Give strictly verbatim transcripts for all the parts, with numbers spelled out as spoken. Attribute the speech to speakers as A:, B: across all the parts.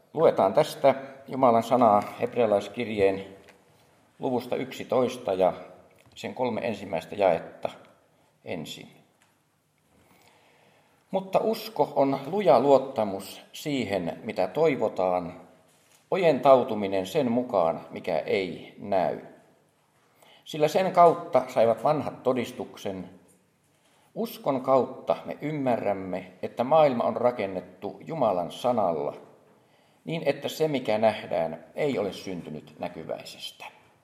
A: Luetaan tästä Jumalan sanaa hebrealaiskirjeen luvusta yksitoista ja sen kolme ensimmäistä jaetta ensin. Mutta usko on luja luottamus siihen, mitä toivotaan, ojentautuminen sen mukaan, mikä ei näy. Sillä sen kautta saivat vanhat todistuksen. Uskon kautta me ymmärrämme, että maailma on rakennettu Jumalan sanalla, niin että se, mikä nähdään, ei ole syntynyt näkyväisestä.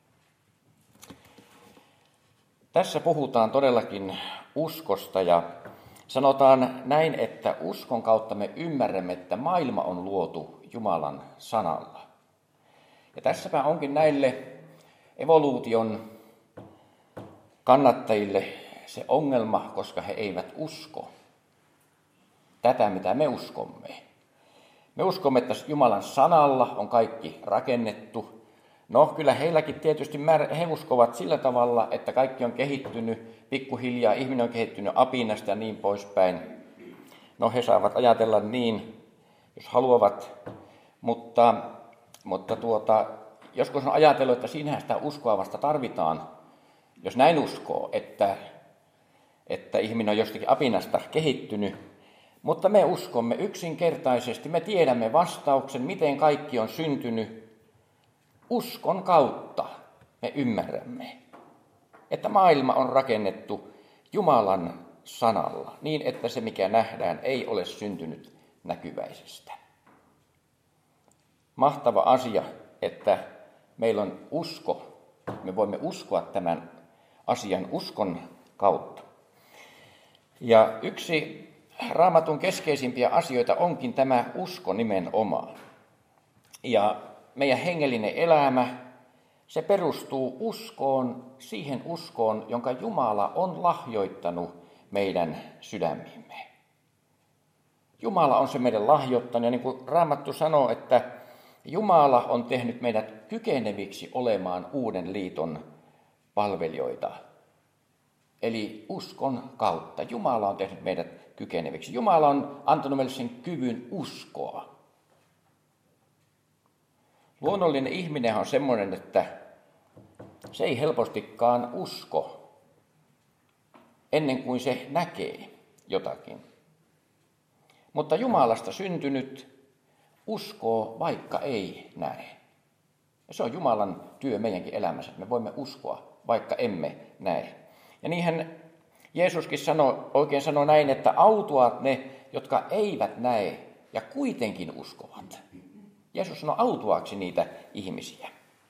A: Tässä puhutaan todellakin uskosta ja sanotaan näin, että uskon kautta me ymmärrämme, että maailma on luotu Jumalan sanalla. Ja tässäpä onkin näille evoluution kannattajille se ongelma, koska he eivät usko tätä, mitä me uskomme. Me uskomme, että Jumalan sanalla on kaikki rakennettu. No, kyllä heilläkin tietysti he uskovat sillä tavalla, että kaikki on kehittynyt pikkuhiljaa, ihminen on kehittynyt apinasta ja niin poispäin. No, he saavat ajatella niin, jos haluavat, mutta, mutta tuota, joskus on ajatellut, että siinähän sitä uskoa vasta tarvitaan, jos näin uskoo, että, että ihminen on jostakin apinasta kehittynyt. Mutta me uskomme yksinkertaisesti, me tiedämme vastauksen, miten kaikki on syntynyt. Uskon kautta me ymmärrämme, että maailma on rakennettu Jumalan sanalla, niin että se mikä nähdään ei ole syntynyt näkyväisestä. Mahtava asia, että meillä on usko, me voimme uskoa tämän asian uskon kautta. Ja yksi Raamatun keskeisimpiä asioita onkin tämä usko nimenomaan. Ja meidän hengellinen elämä, se perustuu uskoon, siihen uskoon, jonka Jumala on lahjoittanut meidän sydämiimme. Jumala on se meidän lahjoittanut, ja niin kuin Raamattu sanoo, että Jumala on tehnyt meidät kykeneviksi olemaan uuden liiton palvelijoita. Eli uskon kautta. Jumala on tehnyt meidät kykeneviksi. Jumala on antanut meille sen kyvyn uskoa. Luonnollinen ihminen on semmoinen, että se ei helpostikaan usko ennen kuin se näkee jotakin. Mutta Jumalasta syntynyt uskoo, vaikka ei näe. Ja se on Jumalan työ meidänkin elämässä, että me voimme uskoa, vaikka emme näe. Ja niinhän Jeesuskin sanoi, oikein sanoi näin, että autuaat ne, jotka eivät näe ja kuitenkin uskovat. Jeesus sanoi autuaaksi niitä ihmisiä.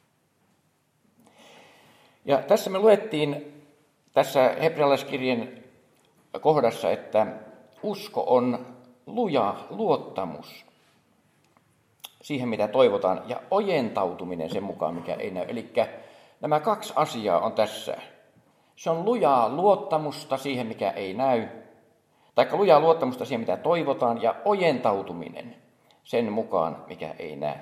A: Ja tässä me luettiin tässä hebrealaiskirjeen kohdassa, että usko on luja luottamus siihen, mitä toivotaan, ja ojentautuminen sen mukaan, mikä ei näy. Eli nämä kaksi asiaa on tässä. Se on lujaa luottamusta siihen, mikä ei näy, tai lujaa luottamusta siihen, mitä toivotaan, ja ojentautuminen sen mukaan, mikä ei näy.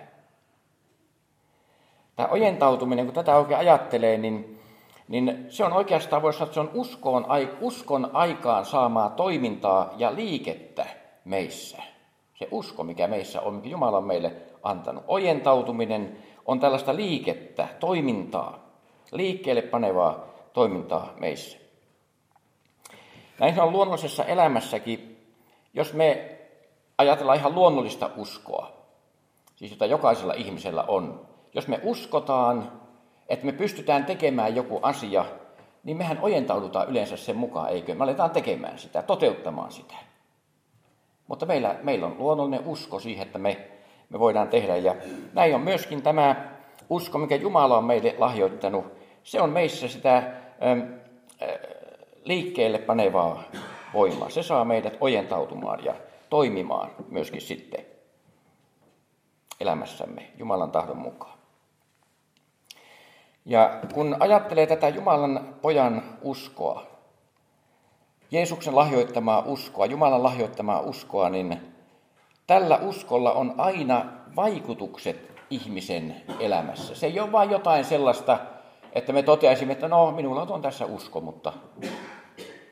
A: Tämä ojentautuminen, kun tätä oikein ajattelee, niin, niin se on oikeastaan, voisi sanoa, että se on uskon, uskon aikaan saamaa toimintaa ja liikettä meissä. Se usko, mikä meissä on, mikä Jumala on meille antanut. Ojentautuminen on tällaista liikettä, toimintaa, liikkeelle panevaa toimintaa meissä. Näin on luonnollisessa elämässäkin, jos me ajatellaan ihan luonnollista uskoa, siis jota jokaisella ihmisellä on. Jos me uskotaan, että me pystytään tekemään joku asia, niin mehän ojentaudutaan yleensä sen mukaan, eikö? Me aletaan tekemään sitä, toteuttamaan sitä. Mutta meillä, meillä on luonnollinen usko siihen, että me, me voidaan tehdä. Ja näin on myöskin tämä usko, mikä Jumala on meille lahjoittanut. Se on meissä sitä ä, ä, liikkeelle panevaa voimaa. Se saa meidät ojentautumaan ja toimimaan myöskin sitten elämässämme Jumalan tahdon mukaan. Ja kun ajattelee tätä Jumalan pojan uskoa, Jeesuksen lahjoittamaa uskoa, Jumalan lahjoittamaa uskoa, niin tällä uskolla on aina vaikutukset ihmisen elämässä. Se ei ole vain jotain sellaista, että me toteaisimme, että no, minulla on tässä usko, mutta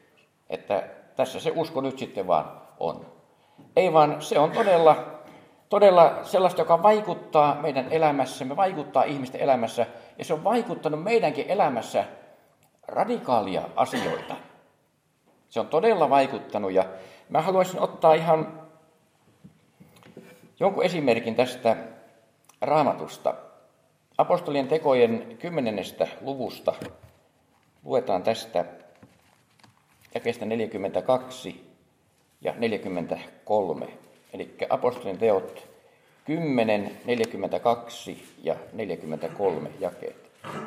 A: että tässä se usko nyt sitten vaan on. Ei vaan se on todella, todella sellaista, joka vaikuttaa meidän elämässämme, vaikuttaa ihmisten elämässä, ja se on vaikuttanut meidänkin elämässä radikaalia asioita. Se on todella vaikuttanut, ja mä haluaisin ottaa ihan jonkun esimerkin tästä Raamatusta. Apostolien tekojen kymmenennestä luvusta luetaan tästä jakeesta neljäkymmentäkaksi ja neljäkymmentäkolme. Eli apostolien teot kymmenen, neljäkymmentäkaksi ja neljäkymmentäkolme jakeet.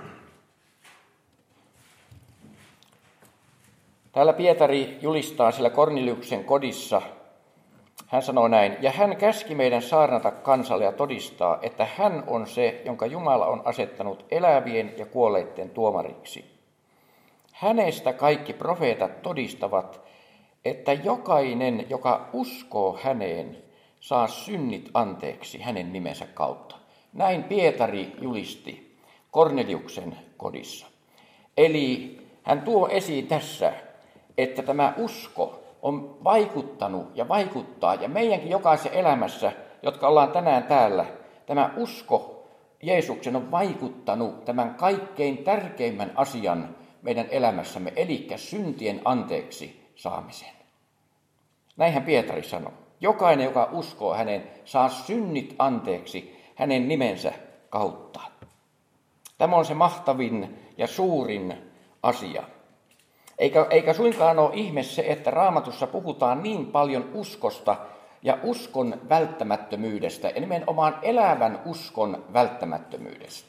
A: Täällä Pietari julistaa siellä Korneliuksen kodissa. Hän sanoo näin, ja hän käski meidän saarnata kansalle ja todistaa, että hän on se, jonka Jumala on asettanut elävien ja kuolleiden tuomariksi. Hänestä kaikki profeetat todistavat, että jokainen, joka uskoo häneen, saa synnit anteeksi hänen nimensä kautta. Näin Pietari julisti Korneliuksen kodissa. Eli hän tuo esiin tässä, että tämä usko on vaikuttanut ja vaikuttaa, ja meidänkin jokaisen elämässä, jotka ollaan tänään täällä, tämä usko Jeesuksen on vaikuttanut tämän kaikkein tärkeimmän asian meidän elämässämme, eli syntien anteeksi saamisen. Näinhän Pietari sanoi. Jokainen, joka uskoo häneen, saa synnit anteeksi hänen nimensä kautta. Tämä on se mahtavin ja suurin asia. Eikä, eikä suinkaan ole ihme se, että Raamatussa puhutaan niin paljon uskosta ja uskon välttämättömyydestä, ja nimenomaan elävän uskon välttämättömyydestä.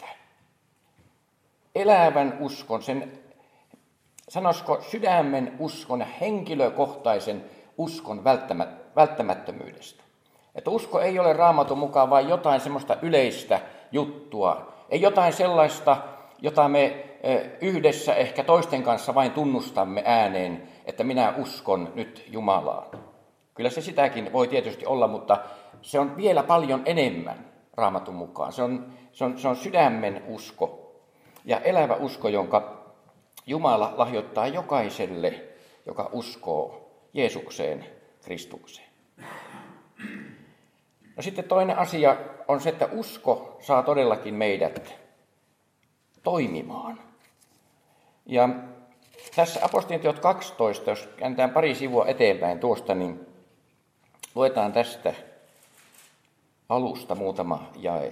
A: Elävän uskon, sen sanoisiko sydämen uskon ja henkilökohtaisen uskon välttämättömyydestä. Että usko ei ole Raamatun mukaan vain jotain semmoista yleistä juttua, ei jotain sellaista, jota me yhdessä ehkä toisten kanssa vain tunnustamme ääneen, että minä uskon nyt Jumalaan. Kyllä se sitäkin voi tietysti olla, mutta se on vielä paljon enemmän Raamatun mukaan. Se on, se on, se on sydämen usko ja elävä usko, jonka Jumala lahjoittaa jokaiselle, joka uskoo Jeesukseen, Kristukseen. No sitten toinen asia on se, että usko saa todellakin meidät toimimaan. Ja tässä apostolien teot kaksitoista, jos käännetään pari sivua eteenpäin tuosta, niin luetaan tästä alusta muutama jae.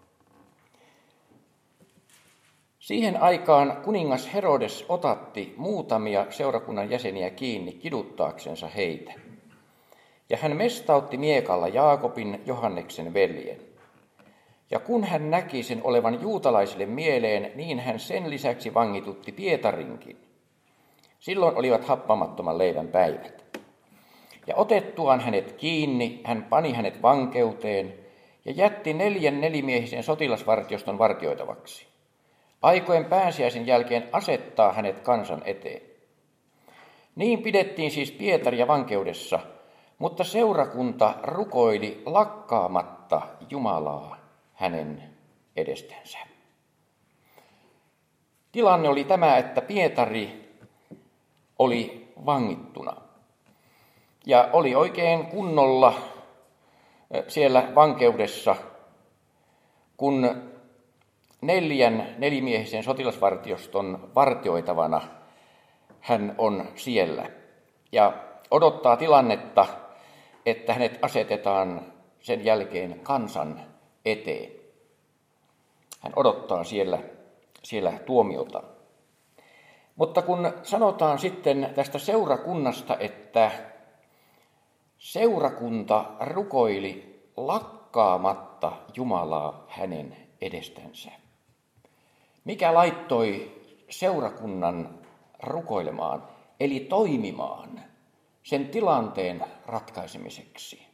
A: Siihen aikaan kuningas Herodes otatti muutamia seurakunnan jäseniä kiinni kiduttaaksensa heitä. Ja hän mestautti miekalla Jaakobin, Johanneksen veljen. Ja kun hän näki sen olevan juutalaisille mieleen, niin hän sen lisäksi vangitutti Pietarinkin. Silloin olivat happamattoman leivän päivät. Ja otettuaan hänet kiinni, hän pani hänet vankeuteen ja jätti neljän nelimiehisen sotilasvartioston vartioitavaksi. Aikojen pääsiäisen jälkeen asettaa hänet kansan eteen. Niin pidettiin siis Pietaria vankeudessa, mutta seurakunta rukoili lakkaamatta Jumalaa hänen edestänsä. Tilanne oli tämä, että Pietari oli vangittuna ja oli oikein kunnolla siellä vankeudessa, kun neljän nelimiehisen sotilasvartioston vartioitavana hän on siellä ja odottaa tilannetta, että hänet asetetaan sen jälkeen kansan eteen. Hän odottaa siellä, siellä tuomiota. Mutta kun sanotaan sitten tästä seurakunnasta, että seurakunta rukoili lakkaamatta Jumalaa hänen edestänsä. Mikä laittoi seurakunnan rukoilemaan, eli toimimaan sen tilanteen ratkaisemiseksi?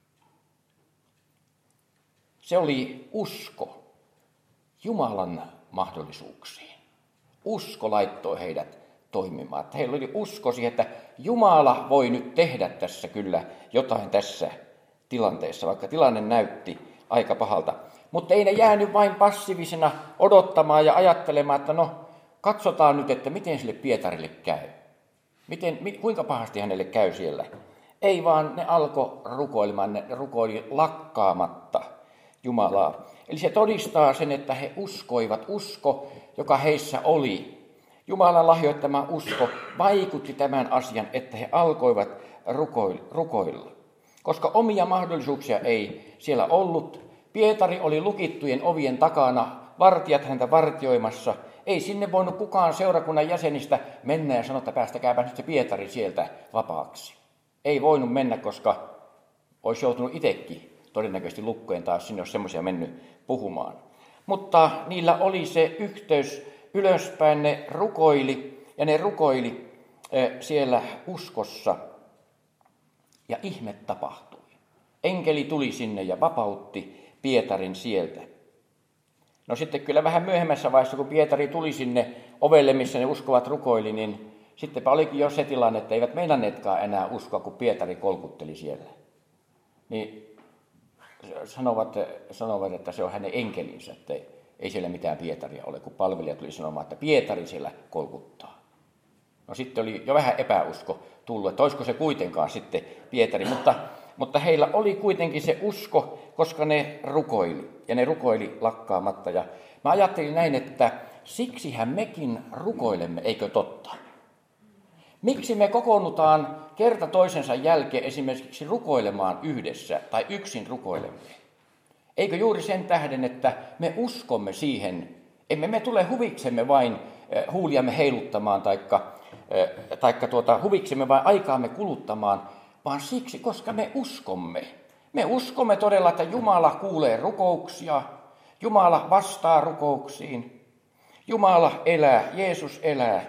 A: Se oli usko Jumalan mahdollisuuksiin. Usko laittoi heidät toimimaan. Heillä oli usko siihen, että Jumala voi nyt tehdä tässä kyllä jotain tässä tilanteessa, vaikka tilanne näytti aika pahalta. Mutta ei ne jäänyt vain passiivisena odottamaan ja ajattelemaan, että no katsotaan nyt, että miten sille Pietarille käy. Miten, kuinka pahasti hänelle käy siellä, Ei vaan ne alkoi rukoilemaan, ne rukoili lakkaamatta Jumalaa. Eli se todistaa sen, että he uskoivat. Usko, joka heissä oli. Jumalan lahjoittama usko vaikutti tämän asian, että he alkoivat rukoilla. Koska omia mahdollisuuksia ei siellä ollut. Pietari oli lukittujen ovien takana, vartijat häntä vartioimassa. Ei sinne voinut kukaan seurakunnan jäsenistä mennä ja sanoa, että päästäkääpä nyt se Pietari sieltä vapaaksi. Ei voinut mennä, koska olisi joutunut itsekin todennäköisesti lukkojen taas sinne, jos semmoisia mennyt puhumaan. Mutta niillä oli se yhteys ylöspäin, ne rukoili ja ne rukoili siellä uskossa ja ihme tapahtui. Enkeli tuli sinne ja vapautti Pietarin sieltä. No sitten kyllä vähän myöhemmässä vaiheessa, kun Pietari tuli sinne ovelle, missä ne uskovat rukoili, niin sittenpä olikin jo se tilanne, että eivät meinanneetkaan enää uskoa, kun Pietari kolkutteli siellä. Niin sanovat, sanovat, että se on hänen enkelinsä, että ei, ei siellä mitään Pietaria ole, kun palvelija tuli sanomaan, että Pietari siellä kolkuttaa. No sitten oli jo vähän epäusko tullut, että olisiko se kuitenkaan sitten Pietari, mutta, mutta heillä oli kuitenkin se usko, koska ne rukoili, ja ne rukoili lakkaamatta. Ja mä ajattelin näin, että siksihän mekin rukoilemme, eikö totta? Miksi me kokoonnutaan kerta toisensa jälkeen esimerkiksi rukoilemaan yhdessä tai yksin rukoilemme? Eikö juuri sen tähden, että me uskomme siihen, emme me tule huviksemme vain huuliamme heiluttamaan taikka, taikka tuota, huviksemme vain aikaamme kuluttamaan, vaan siksi, koska me uskomme. Me uskomme todella, että Jumala kuulee rukouksia, Jumala vastaa rukouksiin, Jumala elää, Jeesus elää.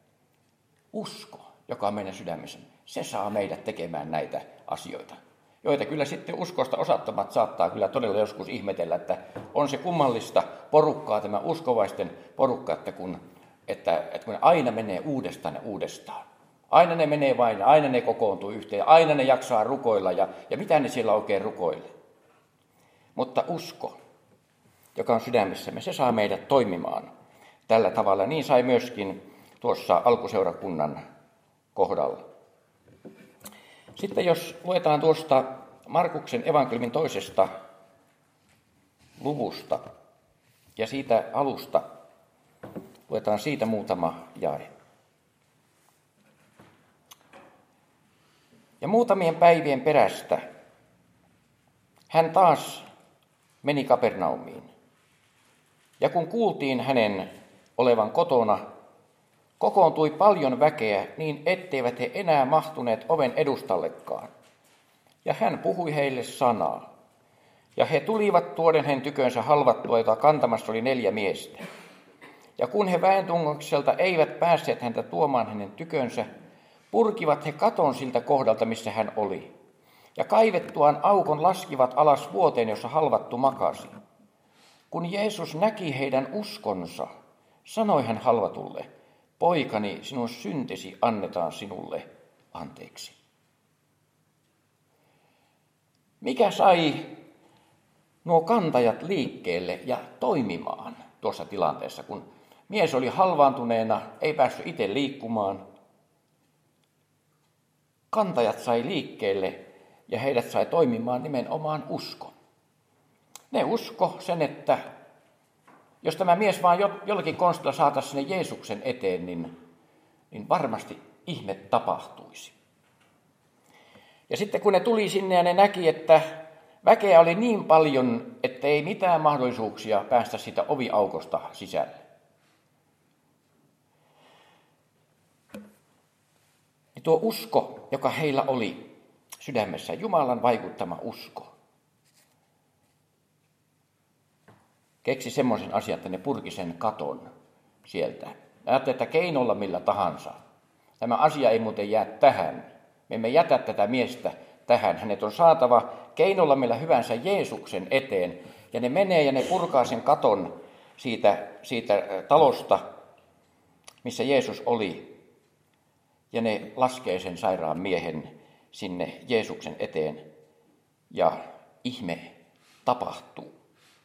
A: Usko, joka on meidän sydämessä, se saa meidät tekemään näitä asioita, joita kyllä sitten uskosta osattomat saattaa kyllä todella joskus ihmetellä, että on se kummallista porukkaa, tämä uskovaisten porukka, että kun, että, että kun ne aina menee uudestaan ja uudestaan. Aina ne menee vain, aina ne kokoontuu yhteen, aina ne jaksaa rukoilla ja, ja mitä ne siellä oikein rukoilee. Mutta usko, joka on sydämessämme, se saa meidät toimimaan tällä tavalla. Niin sai myöskin tuossa alkuseurakunnan kohdalla. Sitten jos luetaan tuosta Markuksen evankeliumin toisesta luvusta ja siitä alusta, luetaan siitä muutama jae. Ja muutamien päivien perästä hän taas meni Kapernaumiin. Ja kun kuultiin hänen olevan kotona, kokoontui paljon väkeä niin, etteivät he enää mahtuneet oven edustallekaan. Ja hän puhui heille sanaa. Ja he tulivat tuoden hänen tykönsä halvattua, jota kantamassa oli neljä miestä. Ja kun he väentungokselta eivät päässeet häntä tuomaan hänen tykönsä, purkivat he katon siltä kohdalta, missä hän oli. Ja kaivettuaan aukon laskivat alas vuoteen, jossa halvattu makasi. Kun Jeesus näki heidän uskonsa, sanoi hän halvatulle, poikani, sinun syntesi annetaan sinulle anteeksi. Mikä sai nuo kantajat liikkeelle ja toimimaan tuossa tilanteessa, kun mies oli halvaantuneena, ei päässyt itse liikkumaan. Kantajat sai liikkeelle ja heidät sai toimimaan nimenomaan usko. Ne usko sen, että jos tämä mies vaan jollakin konstilla saataisiin sinne Jeesuksen eteen, niin, niin varmasti ihme tapahtuisi. Ja sitten kun ne tuli sinne ja ne näki, että väkeä oli niin paljon, että ei mitään mahdollisuuksia päästä siitä oviaukosta sisälle. Ja tuo usko, joka heillä oli sydämessä, Jumalan vaikuttama usko, keksi semmoisen asian, että ne purki sen katon sieltä. Ajattelin, että keinolla millä tahansa. Tämä asia ei muuten jää tähän. Me emme jätä tätä miestä tähän. Hänet on saatava keinolla millä hyvänsä Jeesuksen eteen. Ja ne menee ja ne purkaa sen katon siitä, siitä talosta, missä Jeesus oli. Ja ne laskee sen sairaan miehen sinne Jeesuksen eteen. Ja ihme tapahtuu.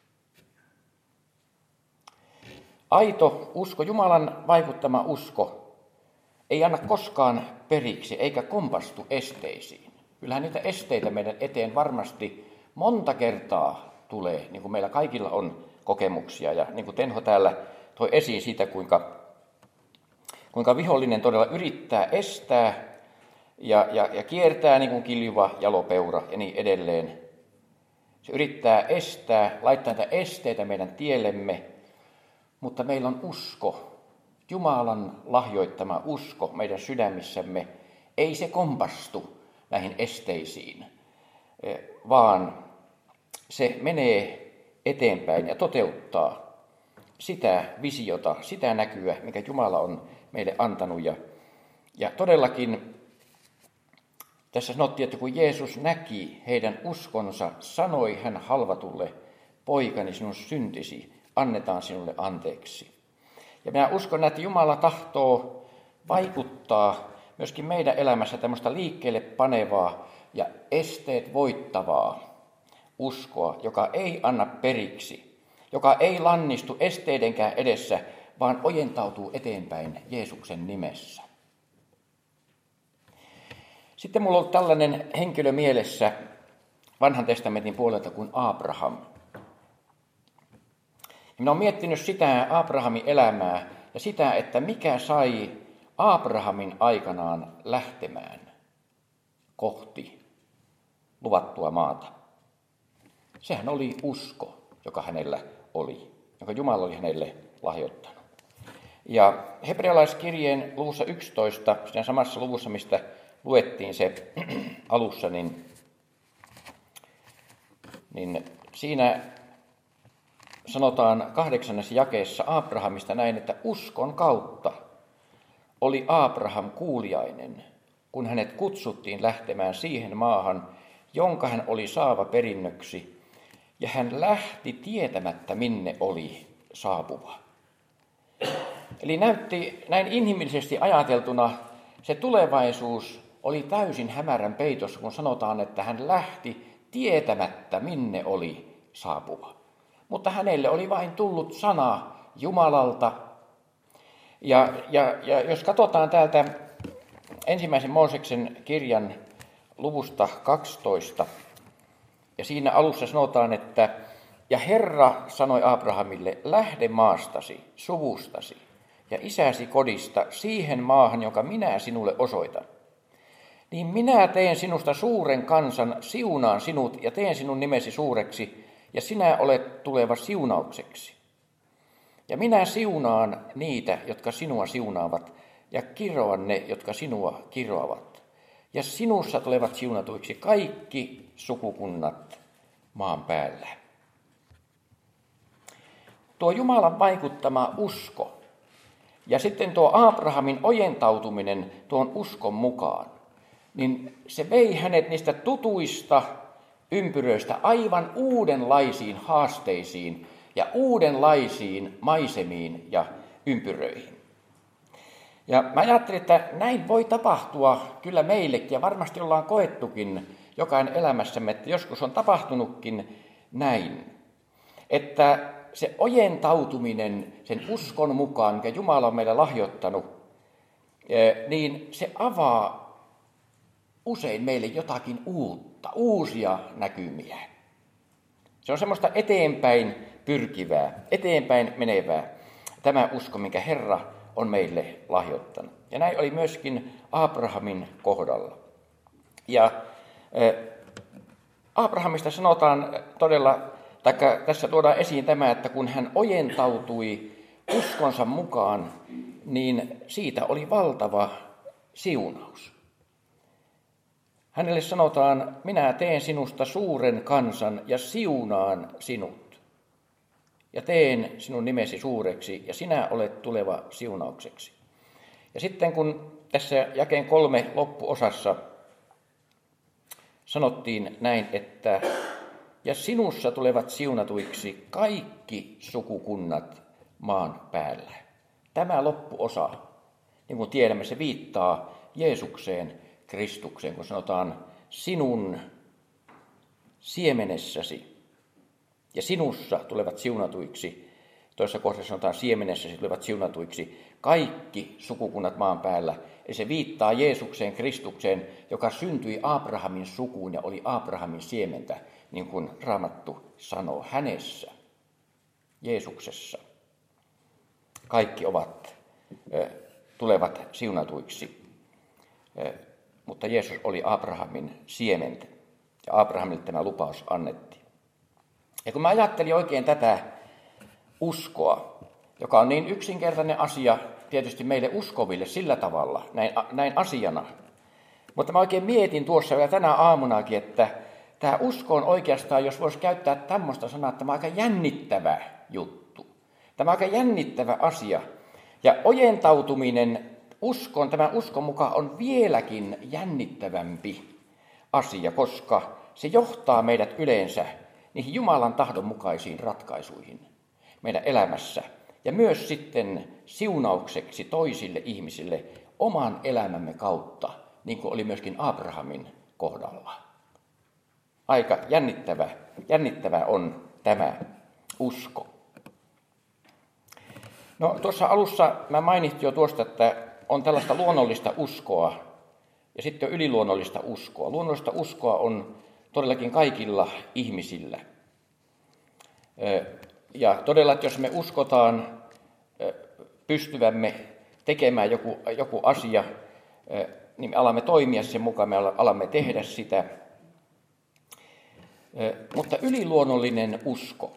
A: Aito usko, Jumalan vaikuttama usko, ei anna koskaan periksi eikä kompastu esteisiin. Kyllähän niitä esteitä meidän eteen varmasti monta kertaa tulee, niin kuin meillä kaikilla on kokemuksia. Ja niin kuin Tenho täällä toi esiin siitä, kuinka, kuinka vihollinen todella yrittää estää ja, ja, ja kiertää niin kuin kiljuva jalopeura ja niin edelleen. Se yrittää estää, laittaa näitä esteitä meidän tiellemme, mutta meillä on usko, Jumalan lahjoittama usko meidän sydämissämme. Ei se kompastu näihin esteisiin, vaan se menee eteenpäin ja toteuttaa sitä visiota, sitä näkyä, mikä Jumala on meille antanut. Ja, ja todellakin tässä sanottiin, että kun Jeesus näki heidän uskonsa, sanoi hän halvatulle, poikani, sinun syntisi annetaan sinulle anteeksi. Ja minä uskon, että Jumala tahtoo vaikuttaa myöskin meidän elämässä tämmöistä liikkeelle panevaa ja esteet voittavaa uskoa, joka ei anna periksi, joka ei lannistu esteidenkään edessä, vaan ojentautuu eteenpäin Jeesuksen nimessä. Sitten mulla on ollut tällainen henkilö mielessä Vanhan testamentin puolelta kuin Abraham. Minä olen miettinyt sitä Abrahamin elämää ja sitä, että mikä sai Abrahamin aikanaan lähtemään kohti luvattua maata. Sehän oli usko, joka hänellä oli, jonka Jumala oli hänelle lahjoittanut. Ja hebrealaiskirjeen luvussa yksitoista, siinä samassa luvussa, mistä luettiin se alussa, niin, niin siinä sanotaan kahdeksannessa jakeessa Abrahamista näin, että uskon kautta oli Abraham kuuliainen, kun hänet kutsuttiin lähtemään siihen maahan, jonka hän oli saava perinnöksi, ja hän lähti tietämättä, minne oli saapuva. Eli näytti näin inhimillisesti ajateltuna, se tulevaisuus oli täysin hämärän peitossa, kun sanotaan, että hän lähti tietämättä, minne oli saapuva. Mutta hänelle oli vain tullut sana Jumalalta. Ja, ja, ja jos katsotaan täältä ensimmäisen Mooseksen kirjan luvusta kaksitoista, ja siinä alussa sanotaan, että ja Herra sanoi Abrahamille, lähde maastasi, suvustasi ja isäsi kodista siihen maahan, jonka minä sinulle osoitan. Niin minä teen sinusta suuren kansan, siunaan sinut ja teen sinun nimesi suureksi, ja sinä olet tuleva siunaukseksi. Ja minä siunaan niitä, jotka sinua siunaavat, ja kiroan ne, jotka sinua kiroavat. Ja sinussa tulevat siunatuiksi kaikki sukukunnat maan päällä. Tuo Jumalan vaikuttama usko ja sitten tuo Abrahamin ojentautuminen tuon uskon mukaan, niin se vei hänet niistä tutuista ympyröistä aivan uudenlaisiin haasteisiin ja uudenlaisiin maisemiin ja ympyröihin. Ja mä ajattelin, että näin voi tapahtua kyllä meillekin, ja varmasti ollaan koettukin jokainen elämässämme, että joskus on tapahtunutkin näin, että se ojentautuminen sen uskon mukaan, mikä Jumala on meille lahjoittanut, niin se avaa usein meille jotakin uutta, uusia näkymiä. Se on semmoista eteenpäin pyrkivää, eteenpäin menevää, tämä usko, minkä Herra on meille lahjoittanut. Ja näin oli myöskin Abrahamin kohdalla. Ja Abrahamista sanotaan todella, tai tässä tuodaan esiin tämä, että kun hän ojentautui uskonsa mukaan, niin siitä oli valtava siunaus. Hänelle sanotaan, minä teen sinusta suuren kansan ja siunaan sinut. Ja teen sinun nimesi suureksi ja sinä olet tuleva siunaukseksi. Ja sitten kun tässä jakeen kolme loppuosassa sanottiin näin, että ja sinussa tulevat siunatuiksi kaikki sukukunnat maan päällä. Tämä loppuosa, niin kuin tiedämme, se viittaa Jeesukseen, Kristukseen, kun sanotaan sinun siemenessäsi ja sinussa tulevat siunatuiksi. Toisessa kohdassa sanotaan siemenessä tulevat siunatuiksi kaikki sukukunnat maan päällä. Eli se viittaa Jeesukseen, Kristukseen, joka syntyi Abrahamin sukuun ja oli Abrahamin siementä, niin kuin Raamattu sanoo, hänessä, Jeesuksessa. Kaikki ovat, tulevat siunatuiksi, mutta Jeesus oli Abrahamin siementä ja Abrahamille tämä lupaus annettiin. Ja kun mä ajattelin oikein tätä uskoa, joka on niin yksinkertainen asia tietysti meille uskoville sillä tavalla, näin, näin asiana, mutta mä oikein mietin tuossa vielä tänä aamunakin, että tämä usko on oikeastaan, jos voisi käyttää tämmöistä sanaa, että tämä on aika jännittävä juttu. Tämä on aika jännittävä asia. Ja ojentautuminen uskon, tämän uskon mukaan on vieläkin jännittävämpi asia, koska se johtaa meidät yleensä niihin Jumalan tahdon mukaisiin ratkaisuihin meidän elämässä. Ja myös sitten siunaukseksi toisille ihmisille oman elämämme kautta, niin kuin oli myöskin Abrahamin kohdalla. Aika jännittävä, jännittävä on tämä usko. No tuossa alussa mä mainitsin jo tuosta, että on tällaista luonnollista uskoa ja sitten on yliluonnollista uskoa. Luonnollista uskoa on todellakin kaikilla ihmisillä. Ja todella, että jos me uskotaan pystyvämme tekemään joku, joku asia, niin me alamme toimia sen mukaan, me alamme tehdä sitä. Mutta yliluonnollinen usko,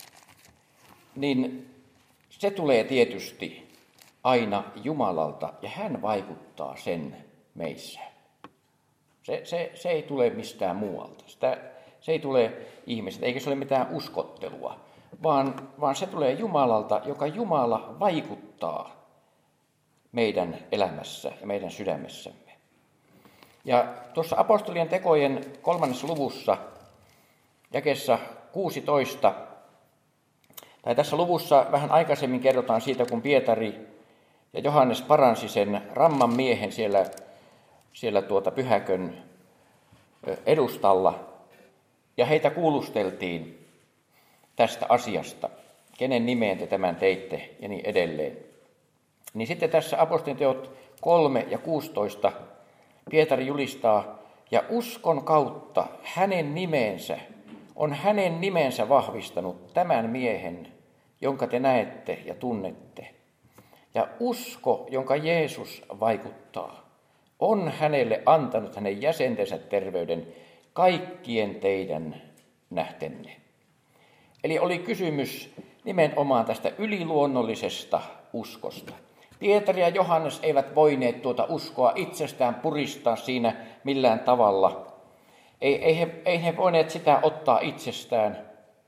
A: niin se tulee tietysti aina Jumalalta ja hän vaikuttaa sen meissä. Se, se, se ei tule mistään muualta. Sitä, se ei tule ihmiseltä, eikä se ole mitään uskottelua, vaan, vaan se tulee Jumalalta, joka Jumala vaikuttaa meidän elämässä ja meidän sydämessämme. Ja tuossa apostolien tekojen kolmannessa luvussa, jakeessa kuusitoista, tai tässä luvussa vähän aikaisemmin kerrotaan siitä, kun Pietari ja Johannes paransi sen ramman miehen siellä, siellä tuota pyhäkön edustalla, ja heitä kuulusteltiin tästä asiasta, kenen nimeen te tämän teitte, ja niin edelleen. Niin sitten tässä apostolien teot kolme ja kuusitoista Pietari julistaa, ja uskon kautta hänen nimensä on hänen nimensä vahvistanut tämän miehen, jonka te näette ja tunnette. Ja usko, jonka Jeesus vaikuttaa, on hänelle antanut hänen jäsentensä terveyden kaikkien teidän nähtenne. Eli oli kysymys nimenomaan tästä yliluonnollisesta uskosta. Pietari ja Johannes eivät voineet tuota uskoa itsestään puristaa siinä millään tavalla. Ei, ei, he, ei he voineet sitä ottaa itsestään,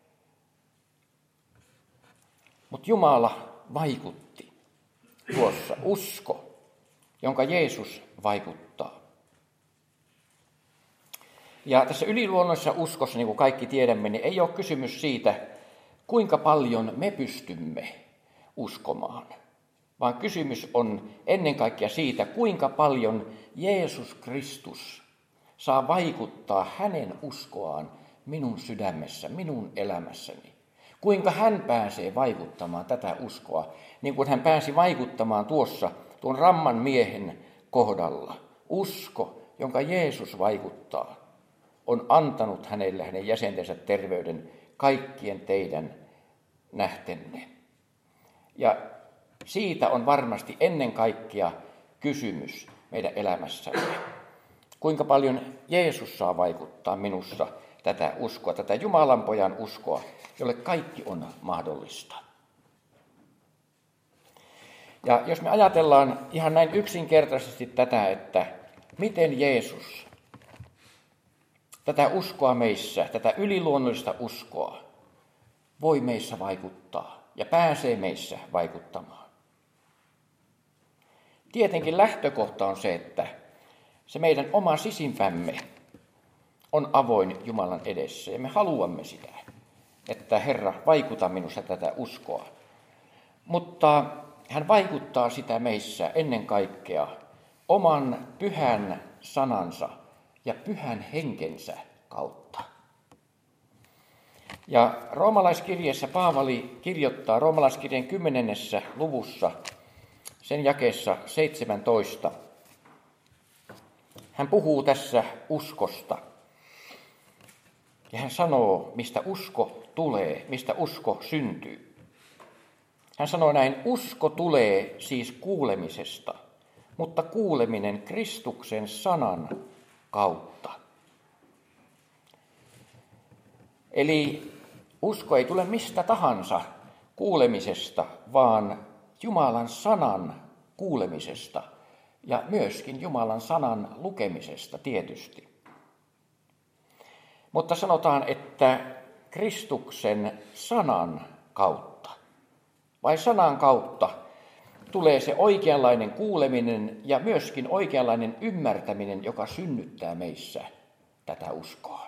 A: mutta Jumala vaikutti tuossa, usko, jonka Jeesus vaikuttaa. Ja tässä yliluonnollisessa uskossa, niin kuin kaikki tiedämme, niin ei ole kysymys siitä, kuinka paljon me pystymme uskomaan, vaan kysymys on ennen kaikkea siitä, kuinka paljon Jeesus Kristus saa vaikuttaa hänen uskoaan minun sydämessä, minun elämässäni. Kuinka hän pääsee vaikuttamaan tätä uskoa, niin kuin hän pääsi vaikuttamaan tuossa tuon ramman miehen kohdalla. Usko, jonka Jeesus vaikuttaa, on antanut hänelle hänen jäsentensä terveyden kaikkien teidän nähtenne. Ja siitä on varmasti ennen kaikkea kysymys meidän elämässämme. Kuinka paljon Jeesus saa vaikuttaa minussa tätä uskoa, tätä Jumalan pojan uskoa, jolle kaikki on mahdollista. Ja jos me ajatellaan ihan näin yksinkertaisesti tätä, että miten Jeesus tätä uskoa meissä, tätä yliluonnollista uskoa, voi meissä vaikuttaa ja pääsee meissä vaikuttamaan. Tietenkin lähtökohta on se, että se meidän oma sisimpämme on avoin Jumalan edessä ja me haluamme sitä, että Herra vaikuta minussa tätä uskoa. Mutta hän vaikuttaa sitä meissä ennen kaikkea oman pyhän sanansa ja pyhän henkensä kautta. Ja roomalaiskirjeessä Paavali kirjoittaa roomalaiskirjeen kymmenennessä luvussa, sen jakeessa seitsemäntoista. Hän puhuu tässä uskosta. Ja hän sanoo, mistä usko tulee, mistä usko syntyy. Hän sanoo näin, usko tulee siis kuulemisesta, mutta kuuleminen Kristuksen sanan kautta. Eli usko ei tule mistä tahansa kuulemisesta, vaan Jumalan sanan kuulemisesta ja myöskin Jumalan sanan lukemisesta tietysti. Mutta sanotaan, että Kristuksen sanan kautta, vai sanan kautta, tulee se oikeanlainen kuuleminen ja myöskin oikeanlainen ymmärtäminen, joka synnyttää meissä tätä uskoa.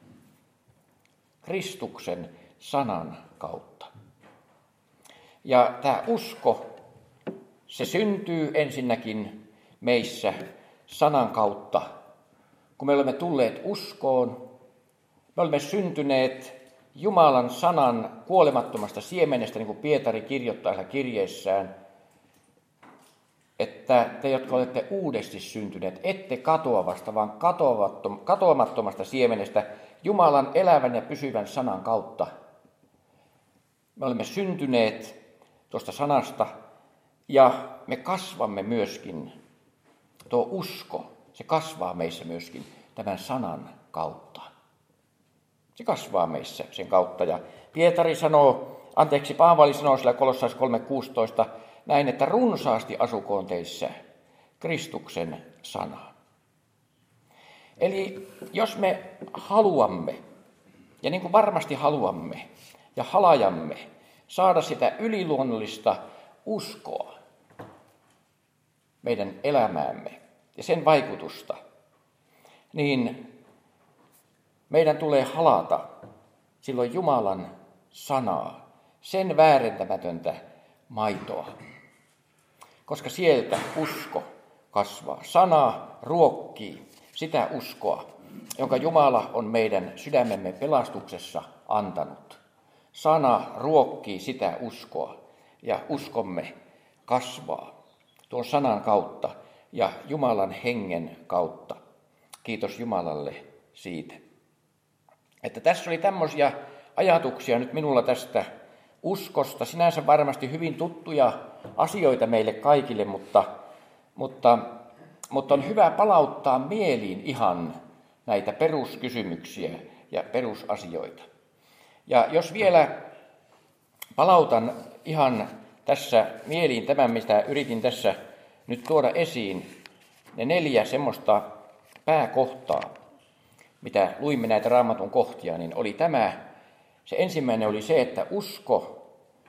A: Kristuksen sanan kautta. Ja tämä usko, se syntyy ensinnäkin meissä sanan kautta. Kun me olemme tulleet uskoon, me olemme syntyneet Jumalan sanan kuolemattomasta siemenestä, niin kuin Pietari kirjoittaa kirjeessään, että te, jotka olette uudesti syntyneet, ette katoavasta, vaan katoamattomasta siemenestä Jumalan elävän ja pysyvän sanan kautta. Me olemme syntyneet tuosta sanasta ja me kasvamme myöskin, tuo usko, se kasvaa meissä myöskin tämän sanan kautta. Se kasvaa meissä sen kautta. Ja Pietari sanoo, anteeksi, Paavali sanoo sillä Kolossais kolme kuusitoista näin, että runsaasti asukoon teissä Kristuksen sana. Eli jos me haluamme, ja niin kuin varmasti haluamme ja halajamme, saada sitä yliluonnollista uskoa meidän elämäämme ja sen vaikutusta, niin meidän tulee halata silloin Jumalan sanaa, sen väärentämätöntä maitoa, koska sieltä usko kasvaa. Sana ruokkii sitä uskoa, jonka Jumala on meidän sydämemme pelastuksessa antanut. Sana ruokkii sitä uskoa ja uskomme kasvaa tuon sanan kautta ja Jumalan hengen kautta. Kiitos Jumalalle siitä. Että tässä oli tämmöisiä ajatuksia nyt minulla tästä uskosta. Sinänsä varmasti hyvin tuttuja asioita meille kaikille, mutta, mutta, mutta on hyvä palauttaa mieliin ihan näitä peruskysymyksiä ja perusasioita. Ja jos vielä palautan ihan tässä mieliin tämän, mitä yritin tässä nyt tuoda esiin, ne neljä semmoista pääkohtaa, mitä luimme näitä Raamatun kohtia, niin oli tämä. Se ensimmäinen oli se, että usko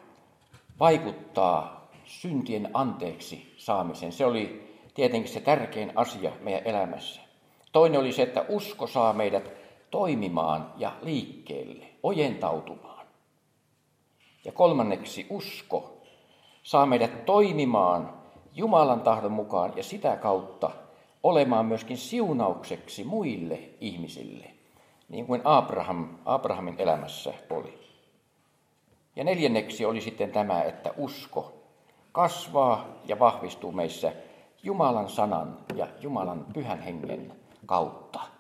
A: vaikuttaa syntien anteeksi saamisen. Se oli tietenkin se tärkein asia meidän elämässä. Toinen oli se, että usko saa meidät toimimaan ja liikkeelle, ojentautumaan. Ja kolmanneksi usko saa meidät toimimaan Jumalan tahdon mukaan ja sitä kautta olemaan myöskin siunaukseksi muille ihmisille, niin kuin Abraham, Abrahamin elämässä oli. Ja neljänneksi oli sitten tämä, että usko kasvaa ja vahvistuu meissä Jumalan sanan ja Jumalan pyhän hengen kautta.